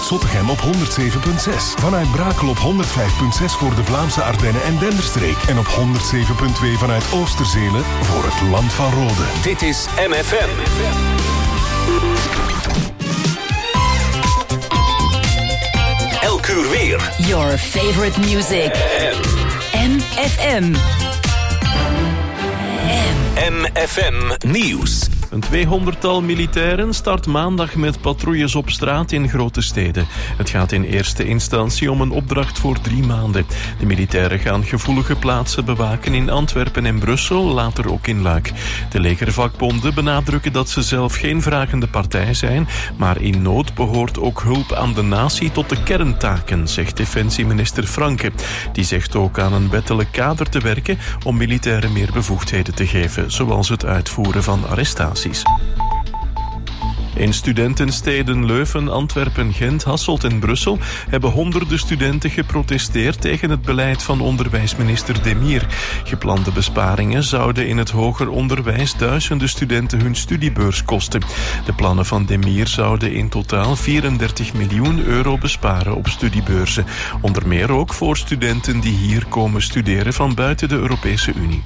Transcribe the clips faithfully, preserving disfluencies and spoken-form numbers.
Zottegem op honderd zeven komma zes. Vanuit Brakel op honderd vijf komma zes voor de Vlaamse Ardennen en Denderstreek. En op honderd zeven komma twee vanuit Oosterzelen voor het Land van Rode. Dit is M F M. Elk uur weer. Your favorite music. M F M. M F M Nieuws. Een tweehonderdtal militairen start maandag met patrouilles op straat in grote steden. Het gaat in eerste instantie om een opdracht voor drie maanden. De militairen gaan gevoelige plaatsen bewaken in Antwerpen en Brussel, later ook in Luik. De legervakbonden benadrukken dat ze zelf geen vragende partij zijn, maar in nood behoort ook hulp aan de natie tot de kerntaken, zegt defensieminister Franke. Die zegt ook aan een wettelijk kader te werken om militairen meer bevoegdheden te geven, zoals het uitvoeren van arrestaties. In studentensteden Leuven, Antwerpen, Gent, Hasselt en Brussel hebben honderden studenten geprotesteerd tegen het beleid van onderwijsminister De Mier. Geplande besparingen zouden in het hoger onderwijs duizenden studenten hun studiebeurs kosten. De plannen van De Mier zouden in totaal vierendertig miljoen euro besparen op studiebeurzen. Onder meer ook voor studenten die hier komen studeren van buiten de Europese Unie.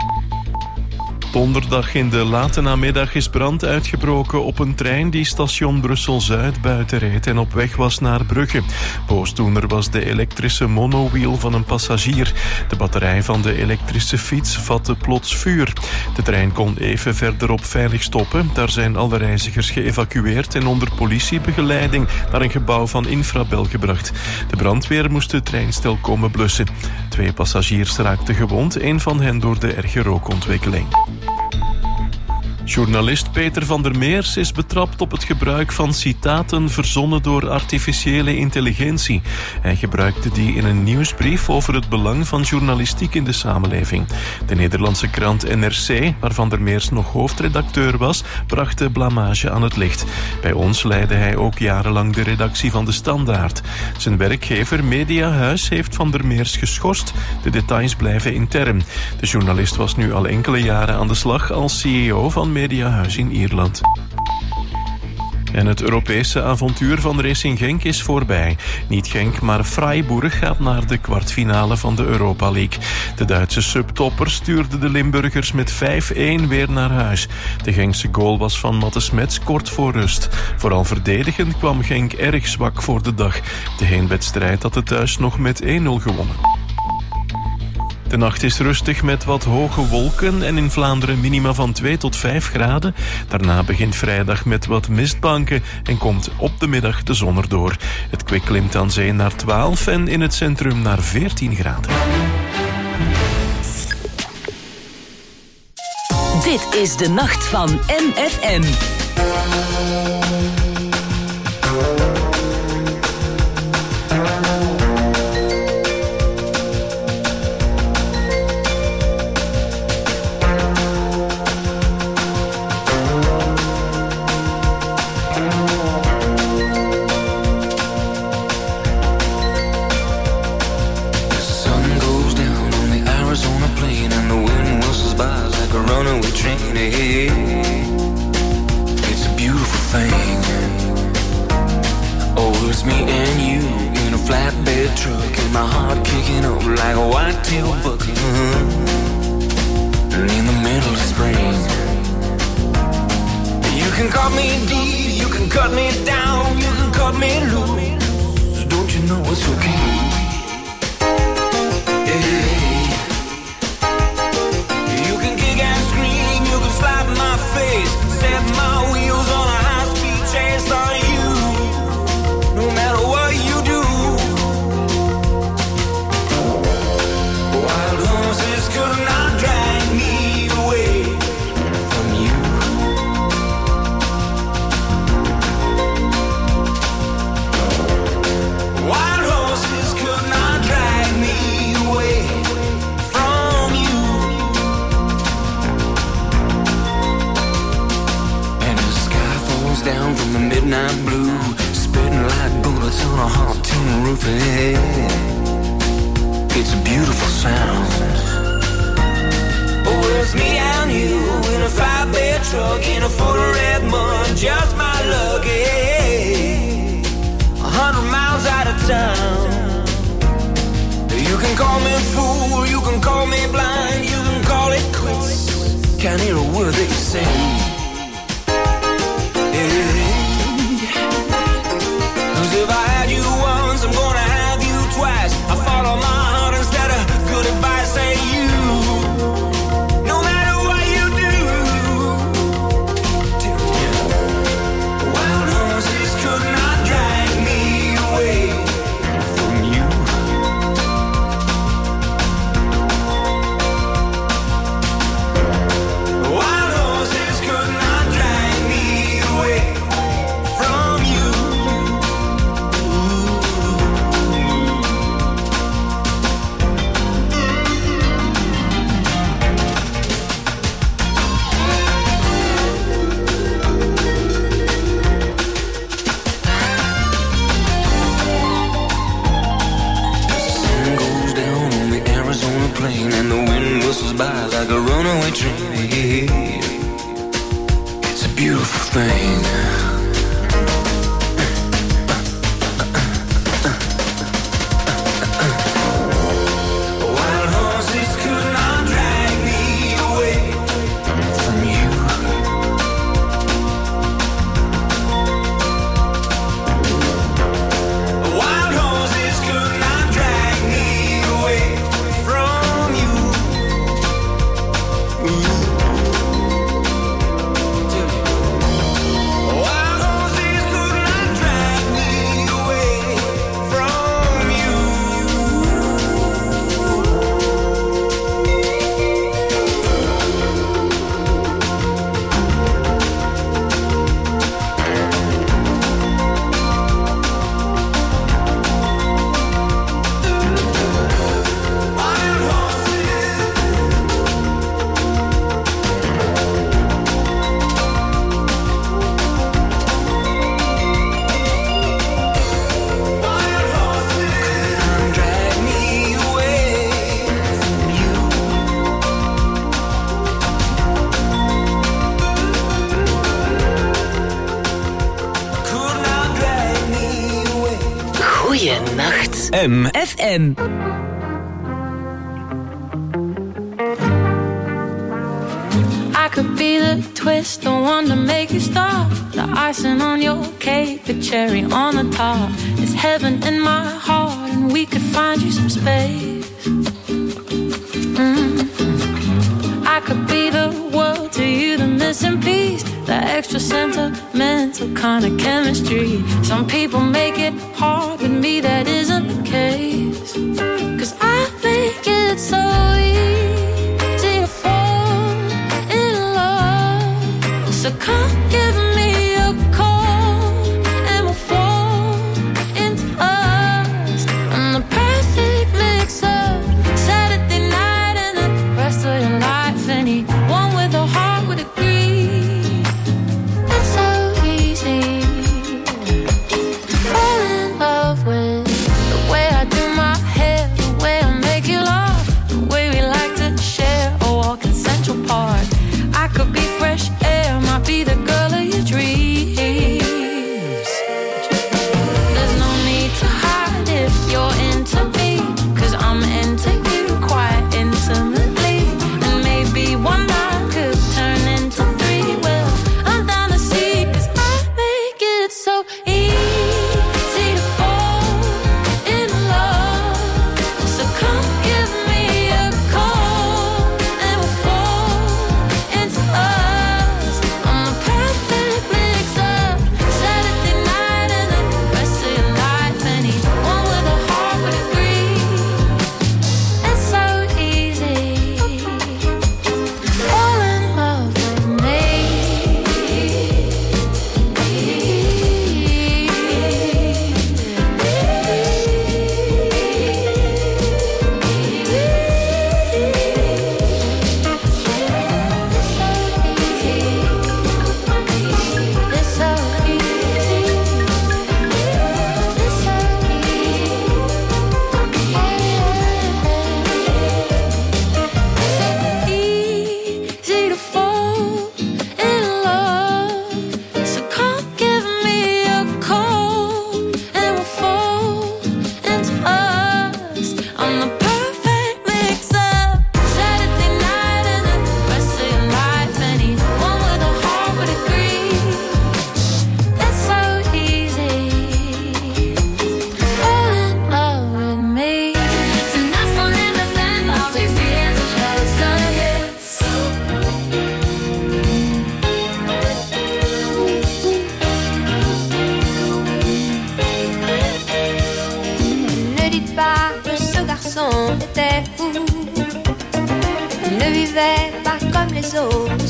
Donderdag in de late namiddag is brand uitgebroken op een trein die station Brussel-Zuid buiten reed en op weg was naar Brugge. Boosdoener was de elektrische monowiel van een passagier. De batterij van de elektrische fiets vatte plots vuur. De trein kon even verderop veilig stoppen. Daar zijn alle reizigers geëvacueerd en onder politiebegeleiding naar een gebouw van Infrabel gebracht. De brandweer moest het treinstel komen blussen. Twee passagiers raakten gewond, één van hen door de erge rookontwikkeling. Journalist Peter van der Meers is betrapt op het gebruik van citaten verzonnen door artificiële intelligentie. Hij gebruikte die in een nieuwsbrief over het belang van journalistiek in de samenleving. De Nederlandse krant N R C, waar Van der Meers nog hoofdredacteur was, bracht de blamage aan het licht. Bij ons leidde hij ook jarenlang de redactie van De Standaard. Zijn werkgever Mediahuis heeft Van der Meers geschorst. De details blijven intern. De journalist was nu al enkele jaren aan de slag als C E O van Mediahuis in Ierland. En het Europese avontuur van Racing Genk is voorbij. Niet Genk, maar Freiburg gaat naar de kwartfinale van de Europa League. De Duitse subtopper stuurde de Limburgers met vijf-een weer naar huis. De Genkse goal was van Matte Smets kort voor rust. Vooral verdedigend kwam Genk erg zwak voor de dag. De heenwedstrijd had het thuis nog met één-nul gewonnen. De nacht is rustig met wat hoge wolken en in Vlaanderen minima van twee tot vijf graden. Daarna begint vrijdag met wat mistbanken en komt op de middag de zon erdoor. Het kwik klimt aan zee naar twaalf en in het centrum naar veertien graden. Dit is de nacht van M F M. It's a beautiful thing. Oh, it's me and you in a flatbed truck, and my heart kicking up like a white-tail bucket. And in the middle of spring, you can cut me deep, you can cut me down, you can cut me loose. Don't you know it's okay? Yeah. Slap my face, set my wheels on a high-speed chase on you. No matter what you do, wild horses could not drag me away from you. Wild horses could not drag me away from you. Down from the midnight blue, spitting like bullets on a hot tin roof. It's a beautiful sound. Oh, it's me and you in a five-bed truck in a foot of red mud, just my luck. A hundred sound. You can call me fool, you can call me blind, you can call it quits. Can't hear a word that you say. Cause if I had you once, I'm gonna have you twice. I follow my heart instead of good advice. Say you, no matter what you do. Wild horses could not drag me away from you. Wild horses could not drag me away from you. Plain and the wind whistles by like a runaway train. It's a beautiful thing. Wild horses could not drag me away from you. Wild horses could not drag me away from you. Wild horses could not drag me away from you. Wild horses. Wild horses could drag me away from you. Could not drag me away. Goeienacht. M. F M. I could be the twist, the one to make you stop. The icing on your cake, the cherry on the top. It's heaven in my heart, and we could find you some space. Mm. I could be the world to you, the missing piece, the extra sentimental kind of chemistry. Some people make it hard, with me that isn't the case. Cause I make it so easy to fall in love. So come give me a call and we'll fall into us. And the perfect mix of Saturday night and the rest of your life. Anyone with a heart would agree. It's so easy to fall in love with the way I do my hair, the way I make you laugh, the way we like to share a walk in Central Park. I could be fresh air, might be the girl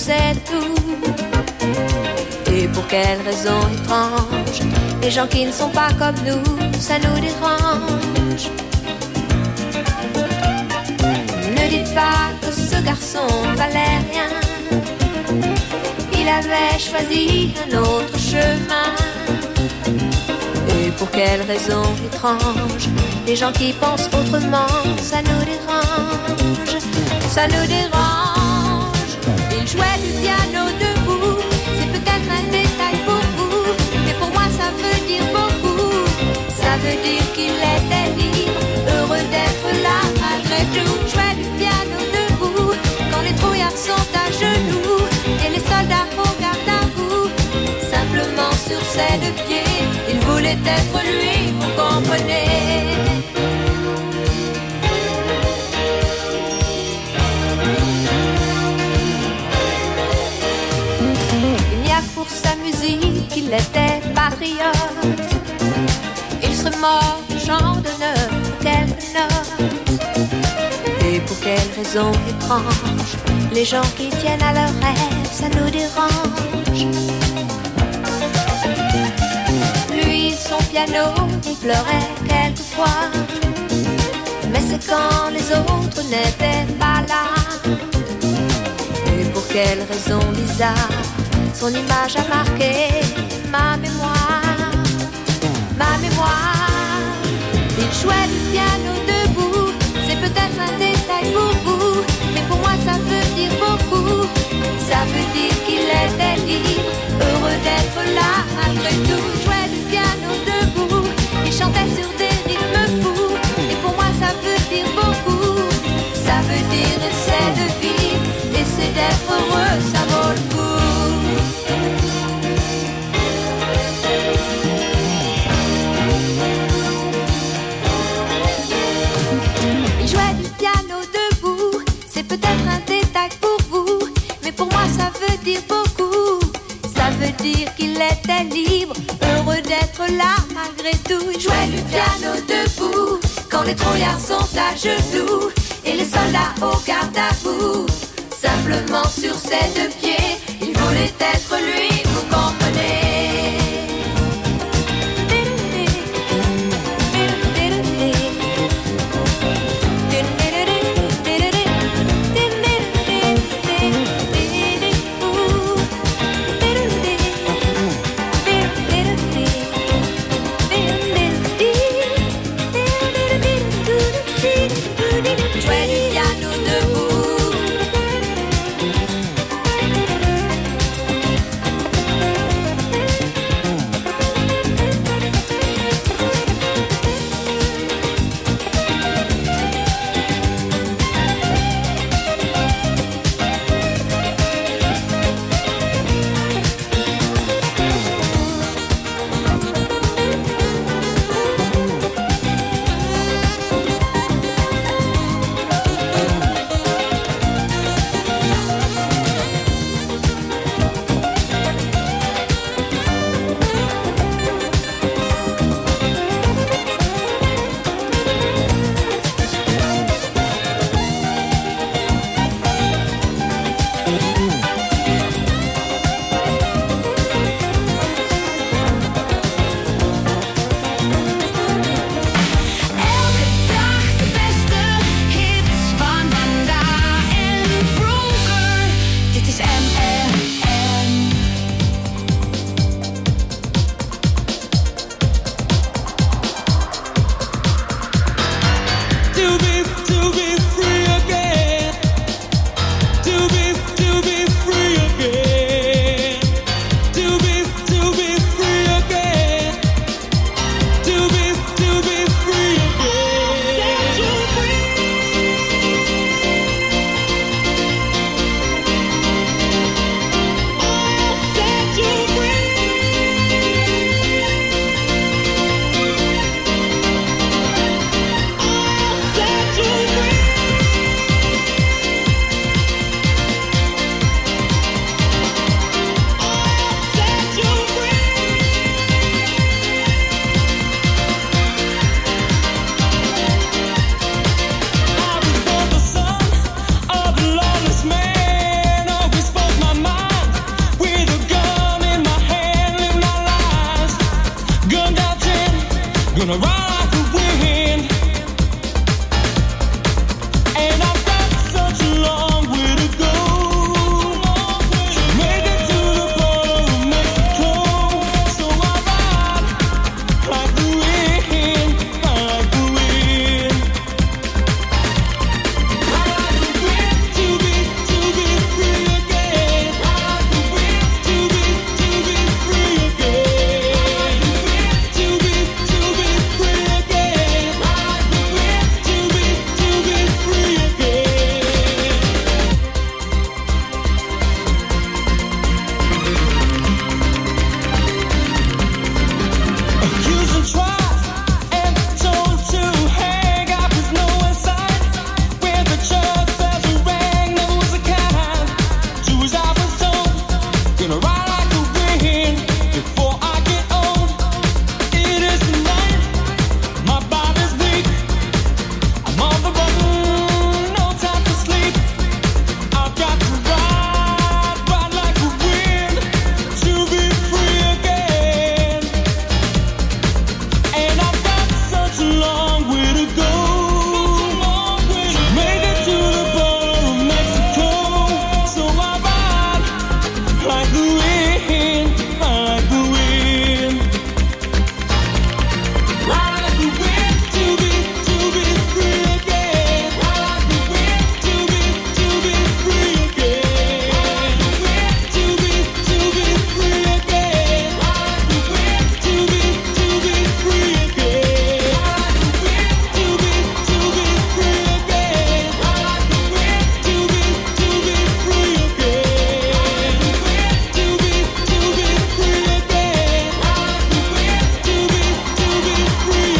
c'est tout. Et pour quelle raison étrange, les gens qui ne sont pas comme nous, ça nous dérange. Ne dites pas que ce garçon valait rien, il avait choisi un autre chemin. Et pour quelle raison étrange, les gens qui pensent autrement, ça nous dérange, ça nous dérange. Il jouait du piano debout, c'est peut-être un détail pour vous, mais pour moi ça veut dire beaucoup. Ça veut dire qu'il était libre, heureux d'être là malgré tout. Jouait du piano debout, quand les trouillards sont à genoux et les soldats au garde à vous. Simplement sur ses deux pieds, il voulait être lui, vous comprenez. Il n'y a que pour sa musique qu'il était patriote. Il serait mort du genre d'honneur pour quelques notes. Et pour quelle raison étrange, les gens qui tiennent à leurs rêves, ça nous dérange. Lui, son piano, il pleurait quelquefois, mais c'est quand les autres n'étaient pas là. Et pour quelle raison bizarre, son image a marqué ma mémoire, ma mémoire. Il jouait du piano debout, c'est peut-être un détail pour vous, mais pour moi ça veut dire beaucoup. Ça veut dire qu'il était libre, heureux d'être là malgré tout. Il jouait du piano debout, il chantait sur des rythmes fous, et pour moi ça veut dire beaucoup. Ça veut dire essaie de vivre, essaie d'être heureux, ça vaut le coup. Il jouait du piano debout, c'est peut-être un détail pour vous, mais pour moi ça veut dire beaucoup. Ça veut dire qu'il était libre, heureux d'être là malgré tout. Il jouait du piano debout, quand les trouillards sont à genoux et les soldats au garde à vous. Simplement sur ses deux pieds, il voulait être lui, vous comprenez. Jouait du piano debout. like the wind, I like the wind. I like the wind to be, to be free again. I like the wind to be, to be free again. I like the wind to be, to be free again. I like the wind to be, to be free again. I like the wind to be, to be free again. I like the wind to be, to be free again. To be, to be free again. I like the wind to be, to be free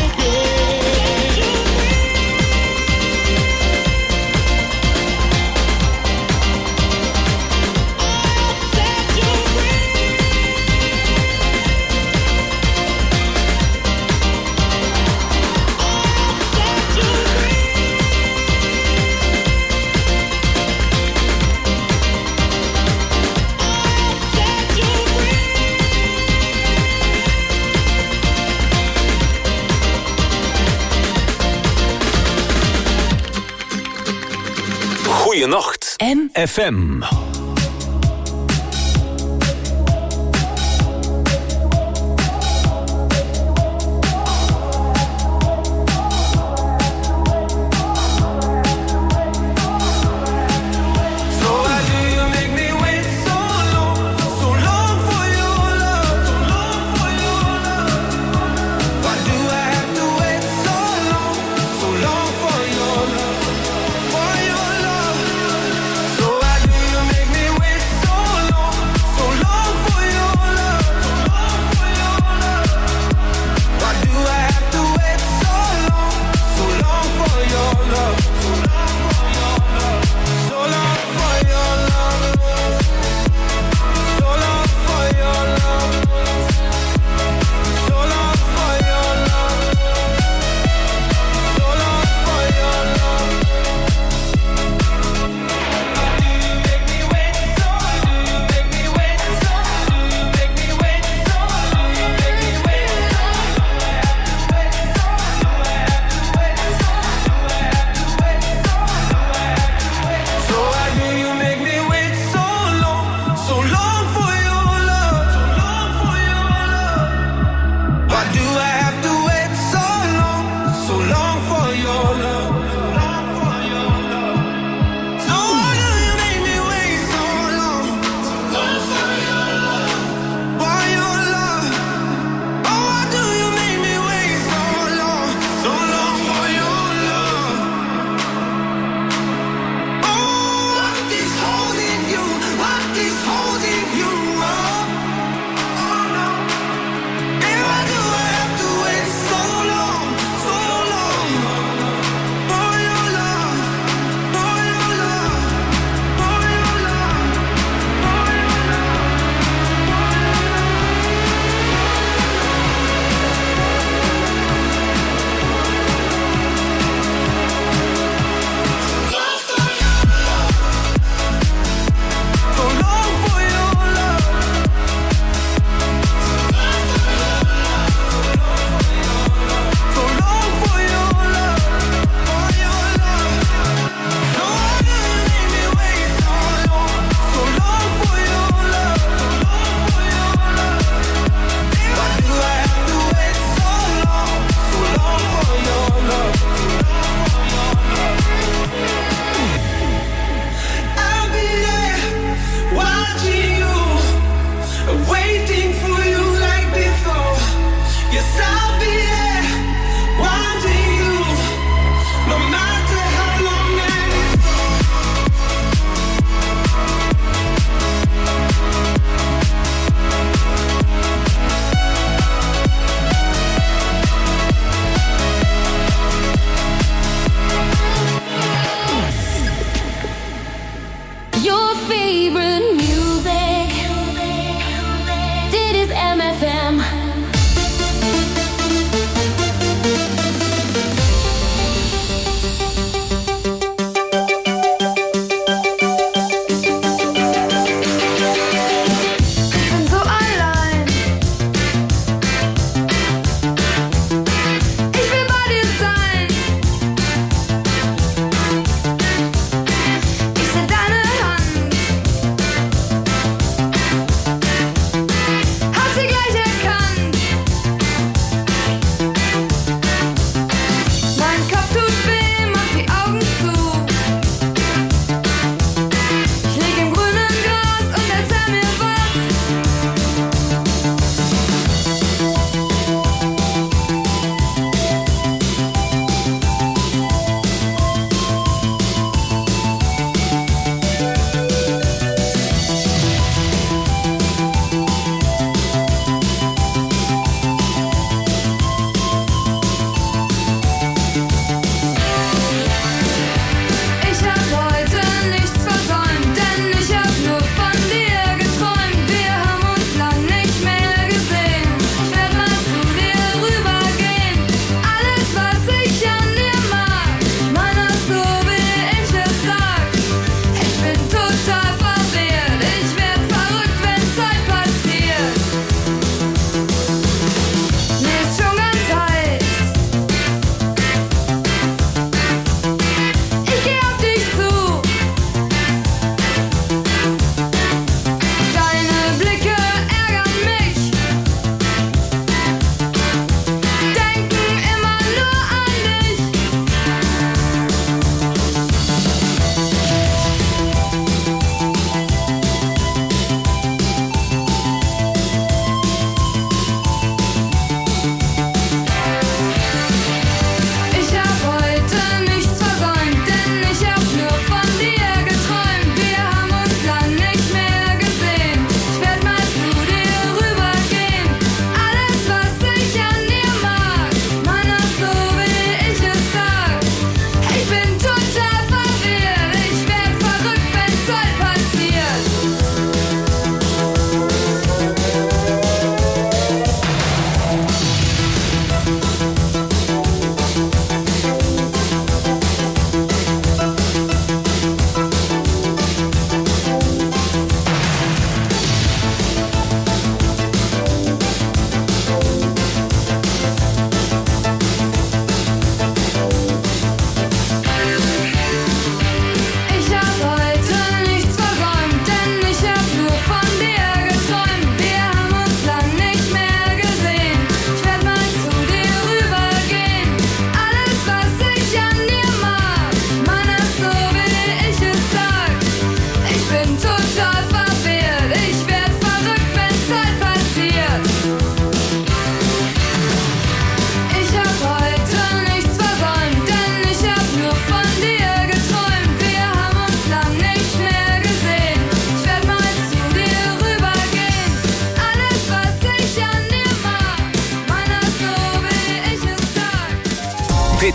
Goeienacht. M. F M. So why do you make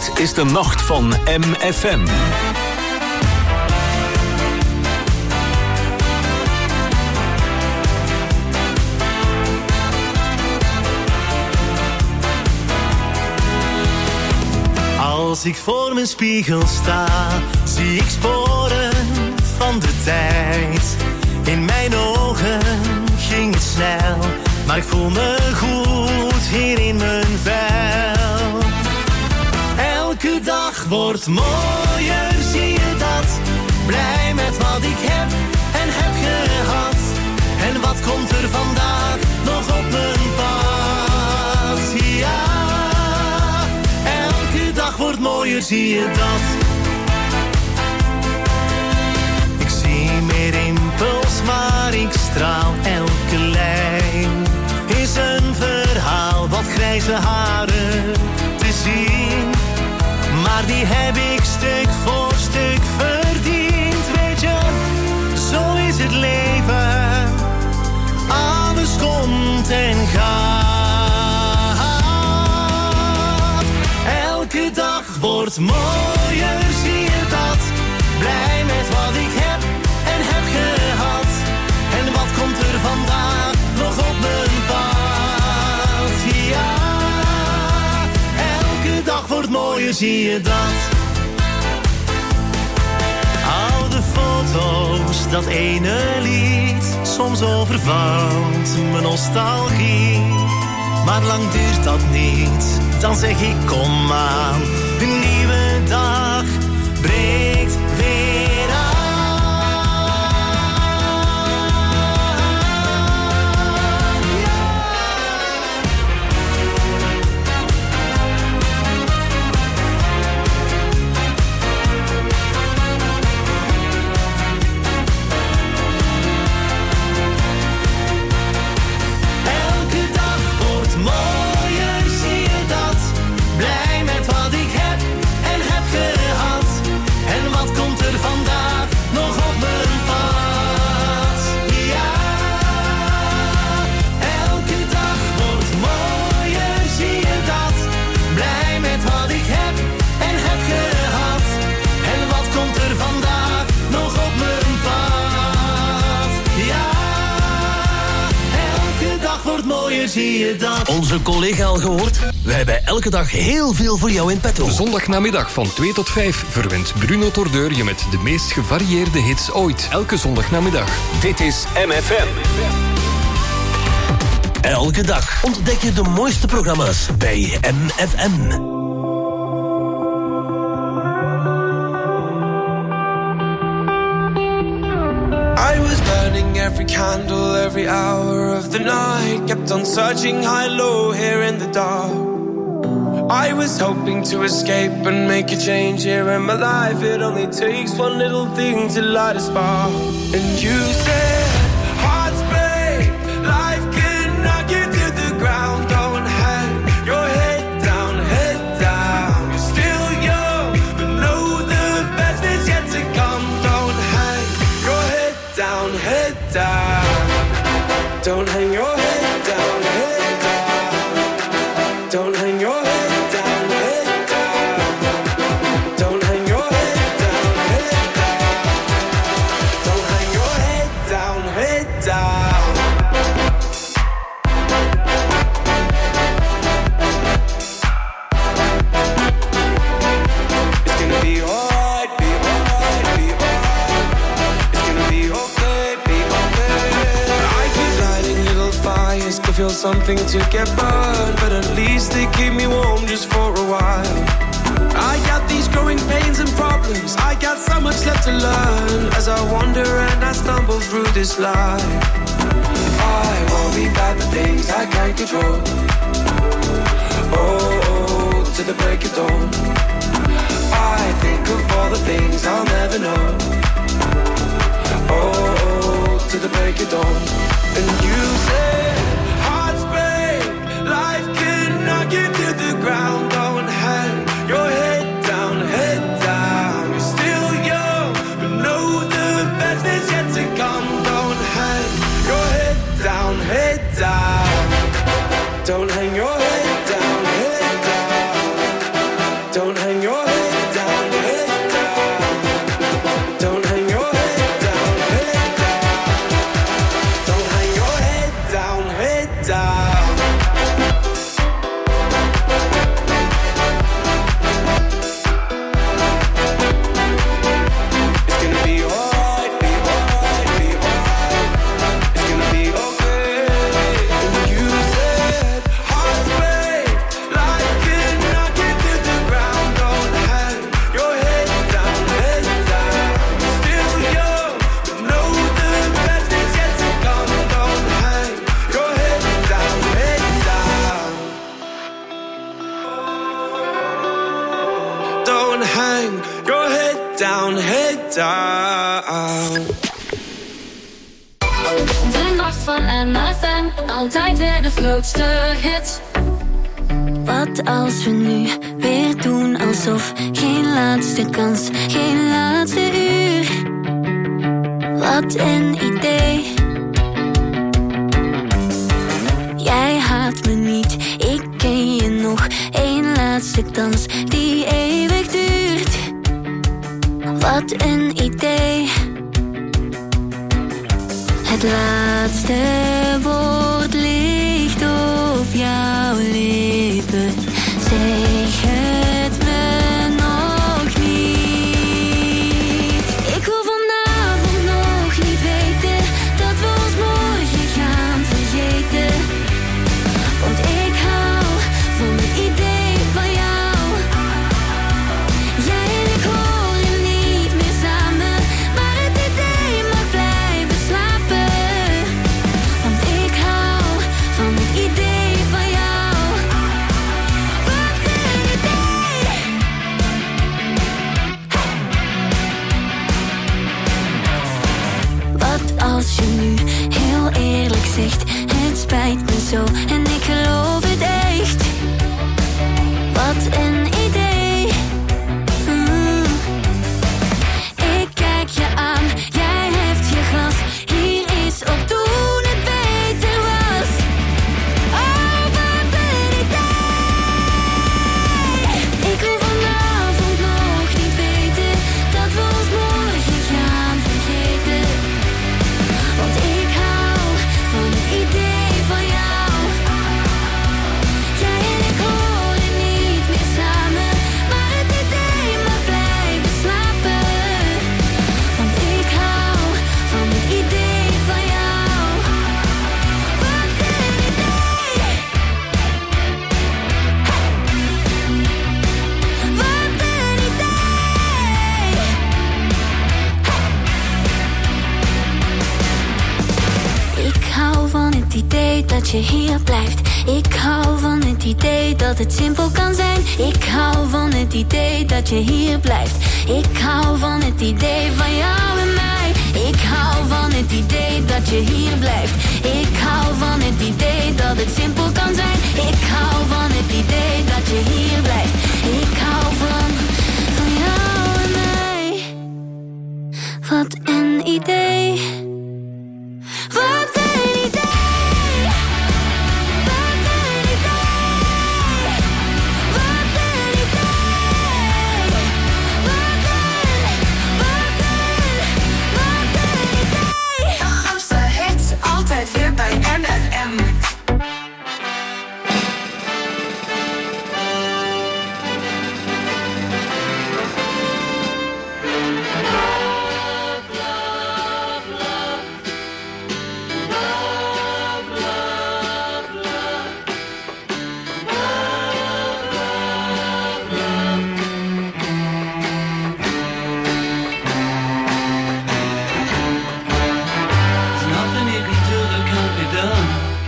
Dit is de nacht van M F M. Als ik voor mijn spiegel sta, zie ik sporen van de tijd. In mijn ogen ging het snel, maar ik voel me goed hier in mijn vel. Elke dag wordt mooier, zie je dat? Blij met wat ik heb en heb gehad. En wat komt er vandaag nog op mijn pad? Ja, elke dag wordt mooier, zie je dat? Ik zie meer rimpels, maar ik straal. Elke lijn is een verhaal, wat grijze haren te zien. Maar die heb ik stuk voor stuk verdiend. Weet je, zo is het leven. Alles komt en gaat. Elke dag wordt mooier, zie je dat? Blij met wat ik heb en heb gehad. En wat komt er vandaag nog op mijn pad? Ja, elke dag wordt mooier, zie je dat? Oude foto's, dat ene lied, soms overvalt mijn nostalgie. Maar lang duurt dat niet, dan zeg ik kom aan. Een nieuwe dag breekt weer aan. Zie je dat? Onze collega al gehoord? We hebben elke dag heel veel voor jou in petto. Zondagnamiddag van twee tot vijf verwint Bruno Tordeur je met de meest gevarieerde hits ooit. Elke zondagnamiddag. Dit is M F M. Elke dag ontdek je de mooiste programma's bij M F M. I was burning every candle, every hour of the night. Kept on searching high, low, here in the dark. I was hoping to escape and make a change here in my life. It only takes one little thing to light a spark. And you said, hearts break, life can knock you to the ground. Don't hang your head down, head down. You're still young, but know the best is yet to come. Don't hang your head down, head down. Don't hang your head down, head down. Don't hang your head down, head down. Don't hang your head down, head down. Don't hang your head down, head down. It's gonna be alright, be alright, be alright. It's gonna be okay, be okay. I keep lighting little fires to feel something to get burned, but at least they keep me warm just for a while. I got these growing pains and problems. I got so much left to learn as I wander and I stumble through this life. I worry about the things I can't control. Oh, to the break of dawn. I think of all the things I'll never know. Oh, to the break of dawn. And you say, hearts break, life can knock you to the ground. Don't hang your head down, head down. You're still young, but know the best is yet to come. Don't hang your head down, head down. Don't hang your head down, head down. Don't hang down, head down. De nacht van M F M, altijd weer de grootste hits. Wat als we nu weer doen alsof geen laatste kans, geen laatste uur. Wat een idee. Jij haat me niet, ik ken je nog. Eén laatste dans die eeuwig duurt. Wat een idee. Het laatste woord ligt op jouw lippen. Zeg het me nog niet. Ik wil vanavond nog niet weten dat we ons morgen gaan vergeten. Want ik hou van het idee van jou. Jij en ik horen niet meer samen, maar het idee mag blijven slapen. Want ik hou van het idee van jou. Wat een idee. Wat als je nu heel eerlijk zegt, het spijt me zo en ik geloof het echt. Wat een idee. Mm. Ik kijk je aan, jij heft je glas. Hier is op toen het beter was. Oh, wat een idee. Ik wil vanavond nog niet weten dat we ons morgen gaan vergeten. Want ik hou van het idee van jou. Jij en ik horen niet meer samen, maar het idee mag blijven slapen. Want ik hou van het idee van jou. Wat een idee. Wat een idee. Ik hou van het idee dat je hier blijft. Ik hou van het idee dat het simpel kan zijn. Ik hou van het idee dat je hier blijft. Ik hou van het idee van jou en mij. Ik hou van het idee dat je hier blijft. Ik hou van het idee dat het simpel kan zijn. Ik hou van het idee dat je hier blijft. Ik hou van, van jou en mij. Wat een idee. Wat een idee. Wat een idee. Wat een idee. Wat een, wat een, wat een idee. De grootste hits, altijd weer bij M F M. There's nothing you can do that can't be done.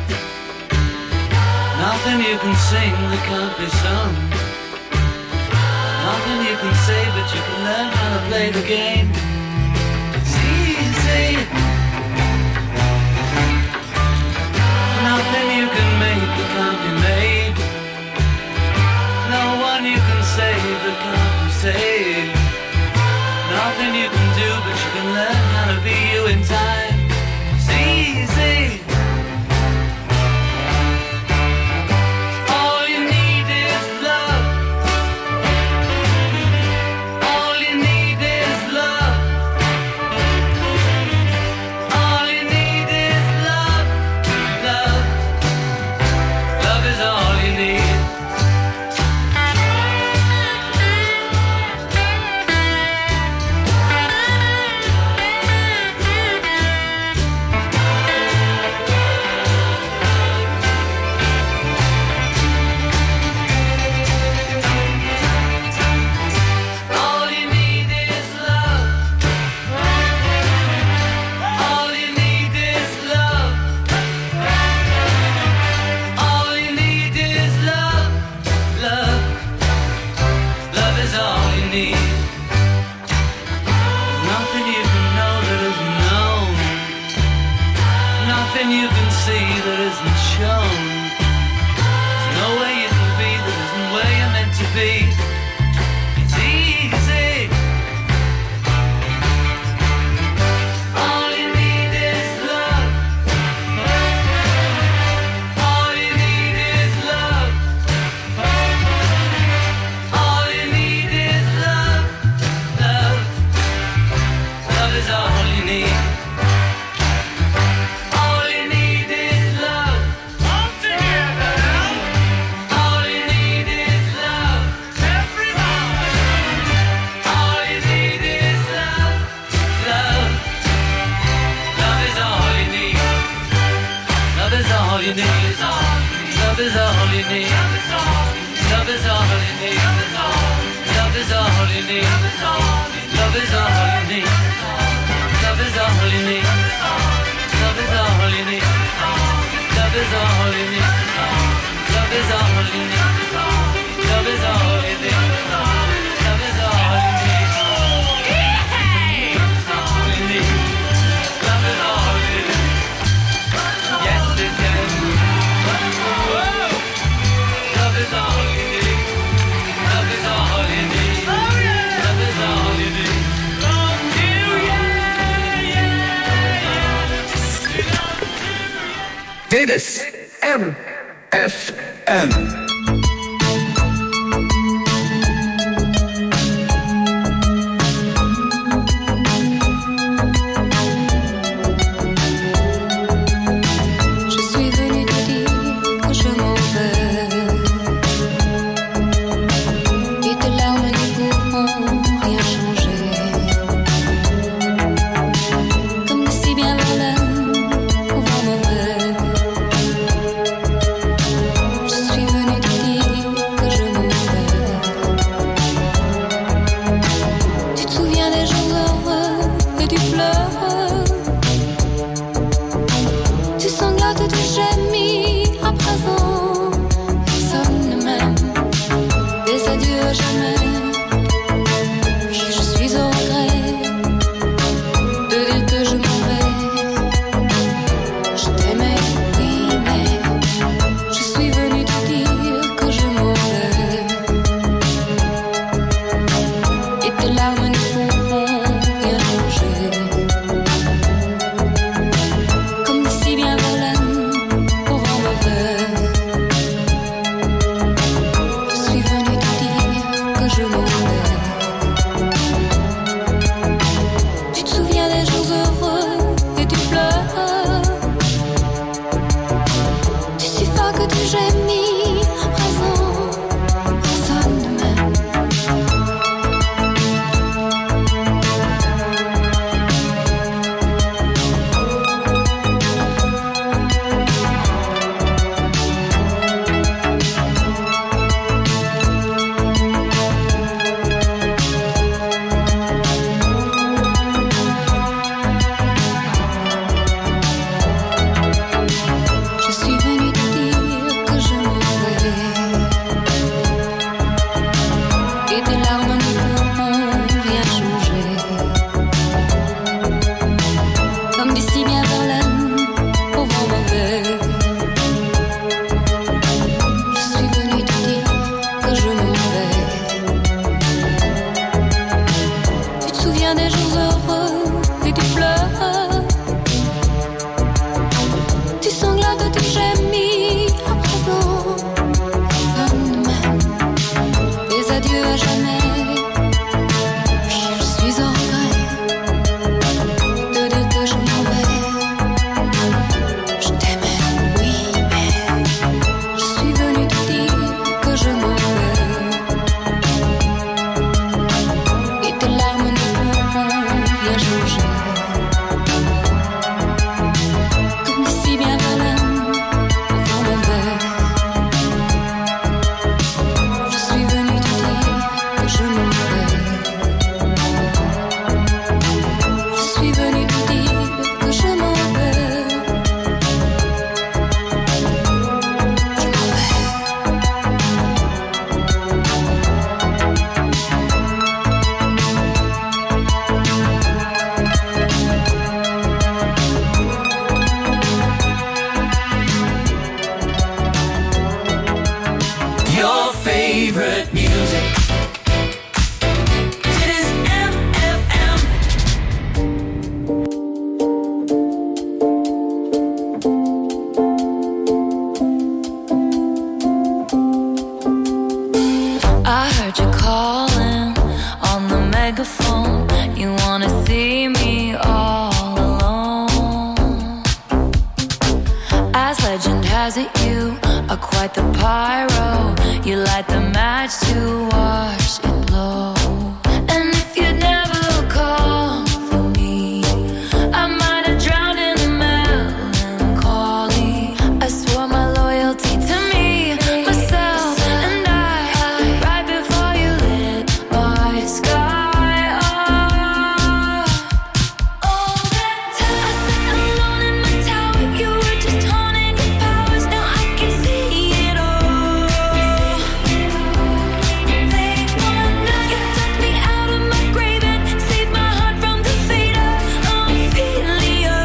Nothing you can sing that can't be sung. Nothing you can say, but you can learn how to play the game. It's easy. Nothing you can make that can't be made. No one you can save that can't be saved. Nothing you can do, but you can learn how to be you in time. It's easy. All you need is love. All you need is love. isn't shown. There's no way you can be that isn't where you're meant to be. It's easy. All you need is love. All you need is love. All you need is love. Love. Love is all you need. All you need is love. All together. All you need is love. Everybody. All you need is love. Love. Love is all you need. Love is all you need. Love is all you need. Love is all you need. Love is all you need. Love is all you need. Love is all you need. Love is all you need. Love is all you need. Love is all you need. Love is all you need. Love is all you need. All you need. Love is all you need. Yes, it can. Whoa. Love is all you need. Love is all you need. Love is all you need. Love you, yeah, yeah, yeah. Dit is M F M. Je suis venue te dire que je m'en vais. Et tes larmes ne pourront rien changer. Comme si bien Verlaine au vent mauvais. Je suis venue favorite music. Dit is M F M. I heard you calling on the megaphone. You wanna see me all alone. As legend has it, you are quite the pyro. You light the match to watch it blow. And if you'd never call for me, I might have drowned in the melancholy. I swore my loyalty to me, myself, and I, right before you lit my sky up. All that time I sat alone in my tower, you were just honing your powers. Now I can see it all. They wanna, you took me out of my grave and saved my heart from the fate of Ophelia.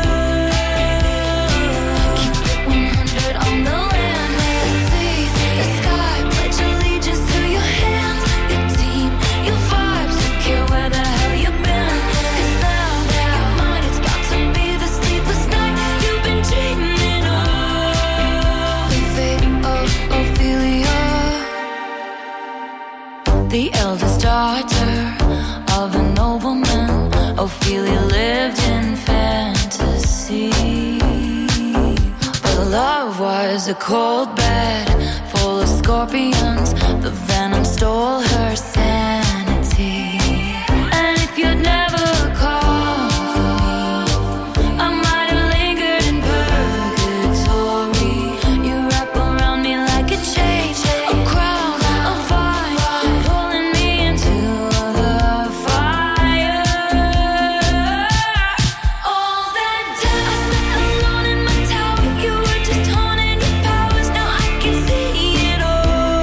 Keep it one hundred on the land, the sea, the sky. Pledge allegiance to your hands, your team, your vibes. Don't care where the hell you've been. 'Cause now your mind is about to be the sleepless night you've been dreaming of. The fate of Ophelia, the eldest daughter of a nobleman. Ophelia lived in fantasy, but love was a cold bed full of scorpions. The venom stole her sanity. And if you'd never called for me, I might have lingered in purgatory. You wrap around me like a chain, a crown, a vine, pulling me into the fire. All that time I sat alone in my tower, you were just honing your powers. Now I can see it all.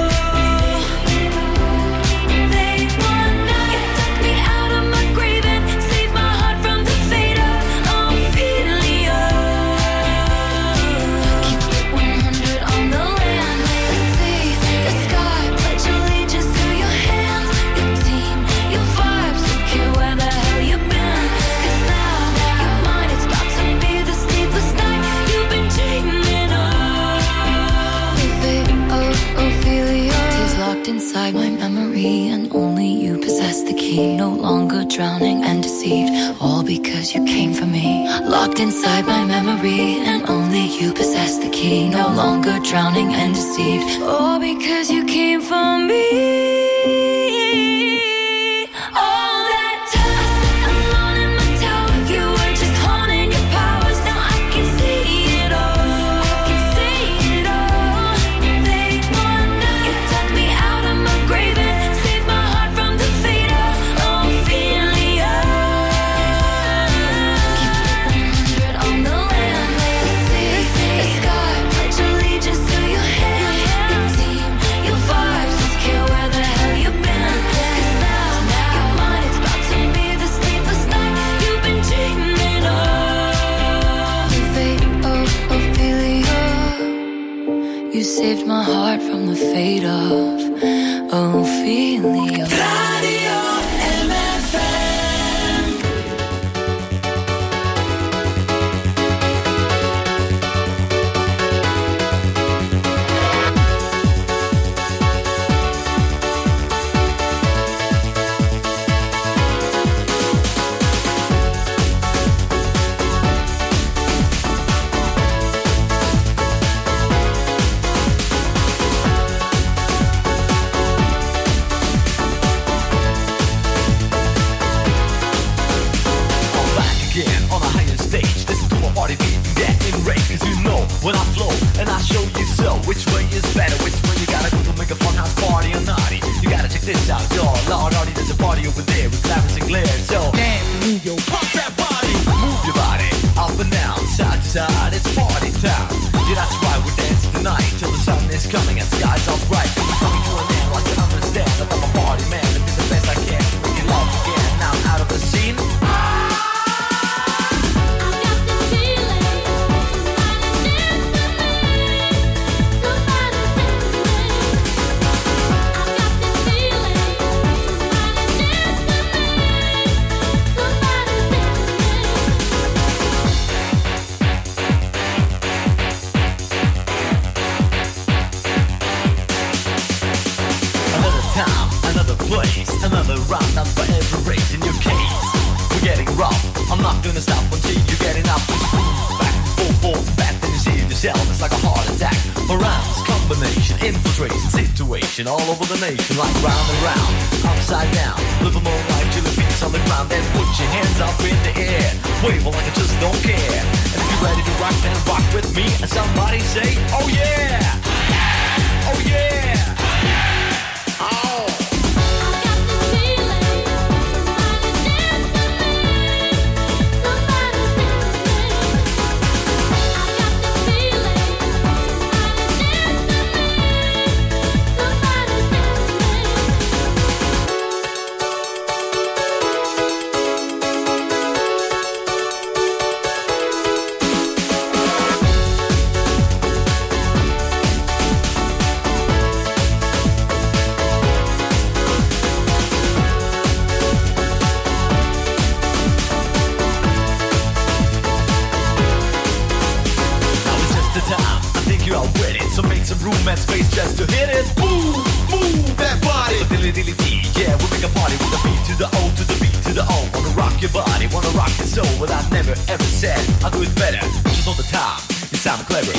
They wanna, you took me out of my grave and saved my heart from the fate of Ophelia. Keep it one hundred on the land, the sea, the sky. Pledge allegiance to your hands, your team, your vibes. Don't care where the hell you've been. 'Cause now your mind is about to be the sleepless night you've been dreaming of. The fate of Ophelia is locked inside my memory, and only you possess the key. No longer drowning and deceived, all because you came for me. Locked inside my memory, and only you possess the key. No longer drowning and deceived, all because you came for me. All that time I sat alone in my tower, you were just honing your powers. Now I can see it all. I can see it all. They wanna, you took me out of my grave and saved my heart from the fate of Ophelia. Keep it one hundred on the land, the sea, the sky. Pledge allegiance to your hands, your team, your vibes. Don't care where the hell you've been. 'Cause now your mind is about to be the sleepless night you've been dreaming of. The fate of Ophelia, you saved my heart from the fate of Ophelia. Radio M F M. around, not for every race in your case. We're getting rough, I'm not gonna stop until you get enough. Back, full, full, back, then you see it yourself, it's like a heart attack. Around, combination, infiltration, situation all over the nation, like round and round, upside down. Live a more life till the feet's on the ground, then put your hands up in the air, wave like I just don't care. And if you're ready to rock, then rock with me, and somebody say, oh yeah, oh yeah, oh. And space just to hit it. Move, move that body. Dilly dilly dee, yeah, we make a party with the beat to the O to the B to the O. Wanna rock your body, wanna rock your soul, but I never ever said I'll do it better. Just all the time, you sound clever.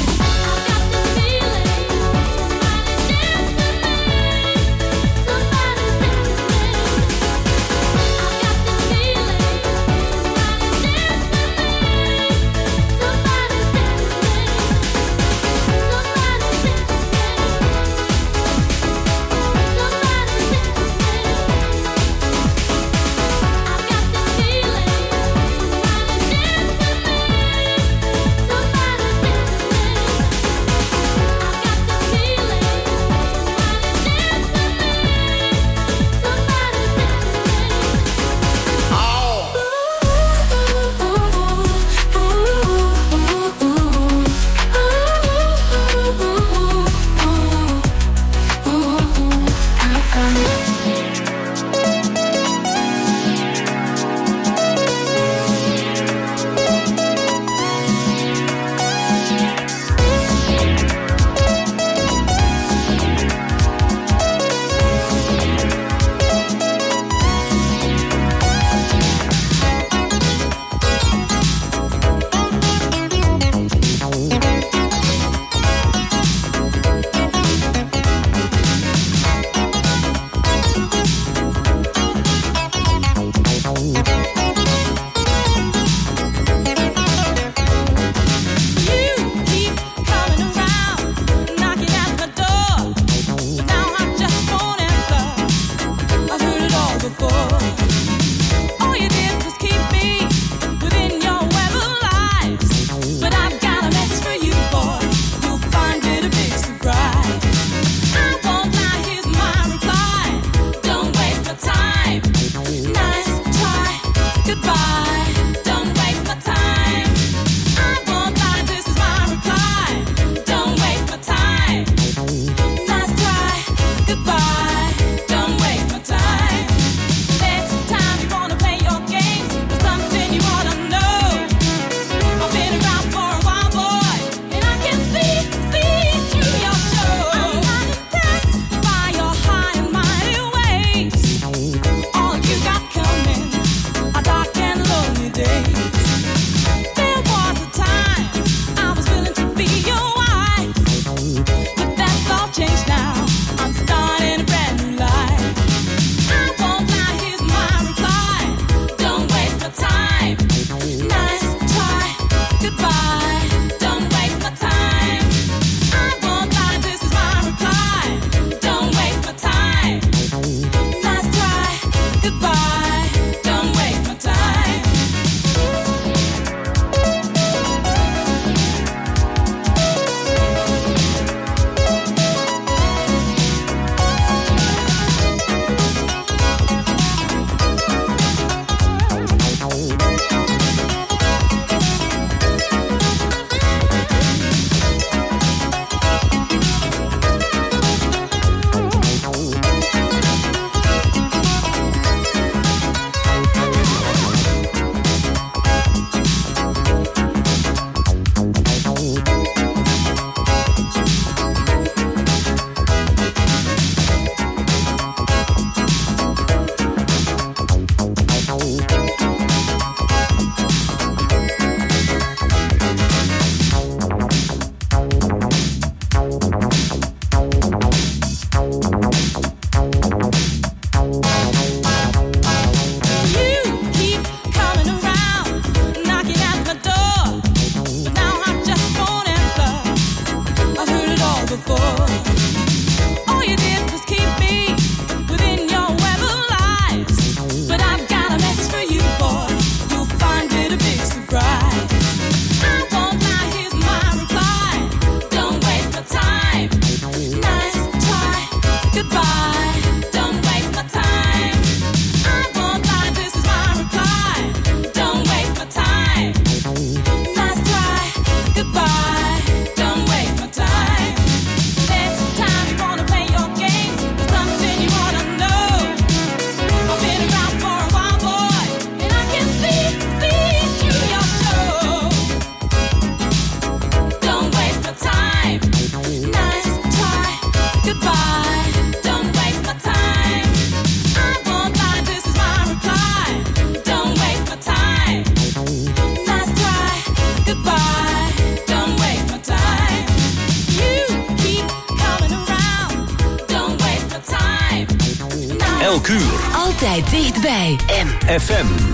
Elk uur. Altijd dichtbij. M F M.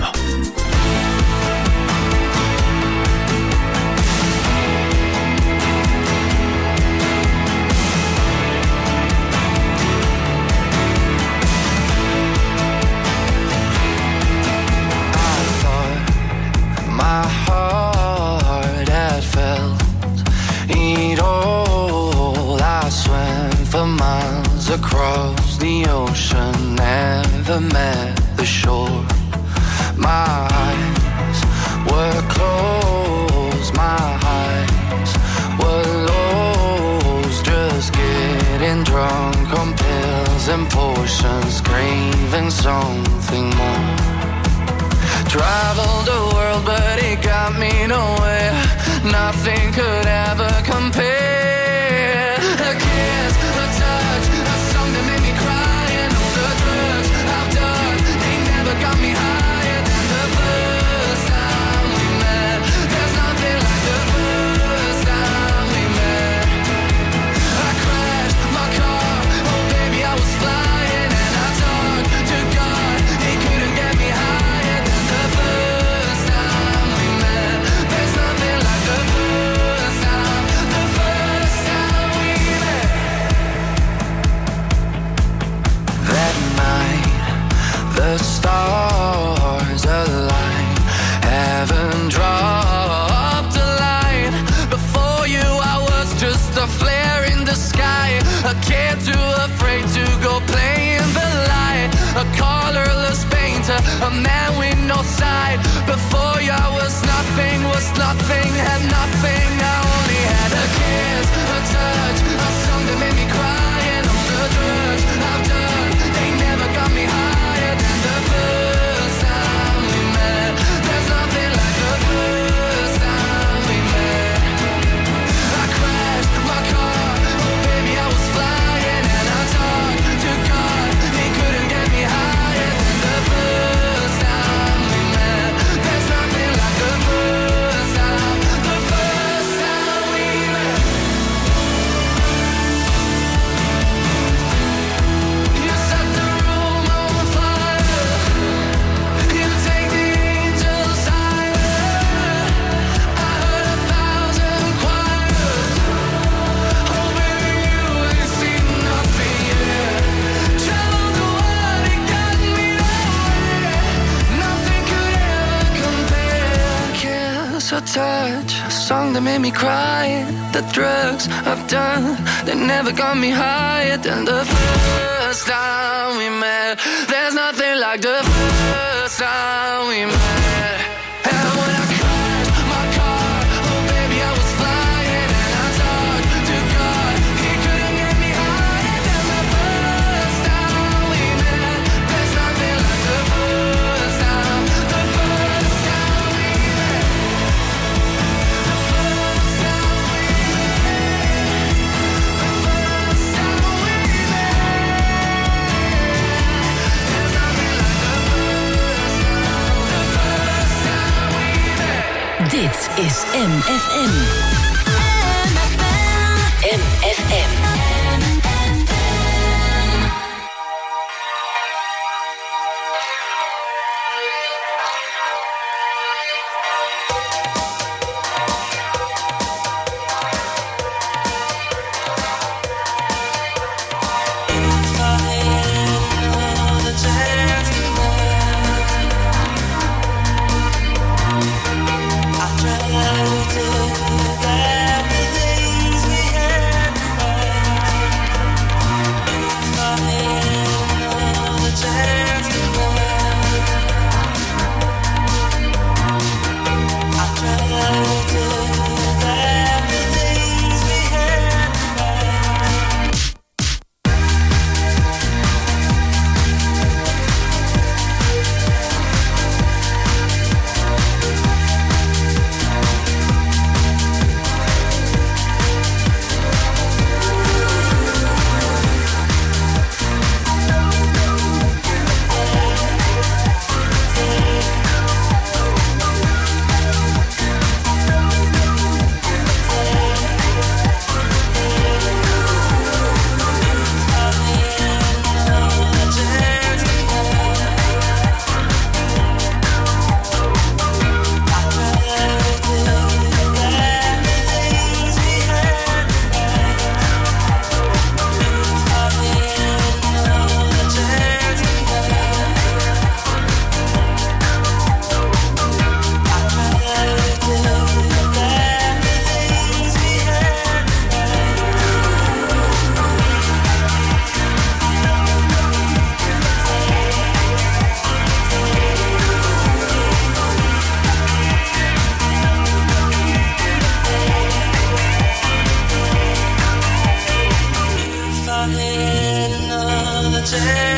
My heart had felt it all. I swam for miles across the ocean, never met the shore. My eyes were closed, my eyes were lost, just getting drunk on pills and potions, craving something more. Traveled the world, but it got me nowhere. Nothing could ever compare. A kiss, a touch, a song that made me cry, and all the drugs I've done, they never got me higher than the first time we met. There's nothing like the first time we met. I crashed my car, oh baby I was flying, and I talked to God, he couldn't get me higher than the first time we met. There's nothing like the first time, the first time we met. That night, the stars aligned, heaven dropped a line. Before you I was just a flare in the sky, a kid too afraid to go play in the light, a colorless painter, a man with no side. Before you I was nothing, was nothing, had nothing. I only had a kiss, a touch, a song that made me cry, and all the drugs I've done, they never got me higher than the first time we met. There's nothing like the first time we met. I crashed my car, oh baby I was flying, and I talked to God, he couldn't get me higher than the first time we met. There's nothing like the first time, the first time we met. You set the room on fire, you take the angels higher. I heard a thousand choirs, oh baby you ain't seen nothing yet. Traveled the world, it got me nowhere. Nothing could ever compare. Kiss or touch, a song that made me cry. The drugs I've done, they never got me higher than the first time we met. There's nothing like the first time we met. And when I crashed my car, oh baby I was flying, and I talked to God, he couldn't get me higher than the first time we met. There's nothing like the first time, the first time we met. The first time we met. The first time we met. There's nothing like the first time, the first time we met. Dit is M F M. M F M. I tried to take back the things we had. our head another day.